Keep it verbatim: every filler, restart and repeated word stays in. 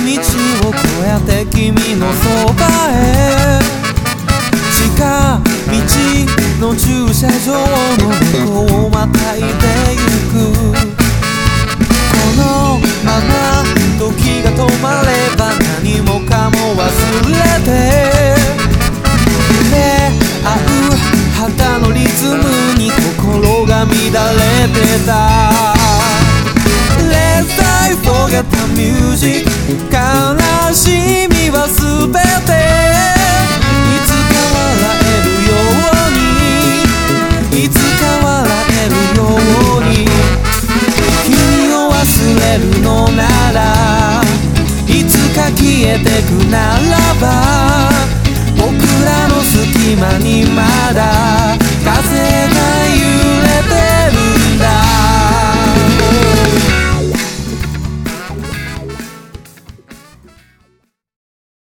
道を越えて君のそばへ、近道の駐車場の猫をまたいでゆく。このまま時が止まれば何もかも忘れて、触れ合う肌のリズムに心が乱れてた。 Let's I forget the music 悲しみはすべていつか笑えるように、いつか笑えるように。君を忘れるのならいつか消えてくならば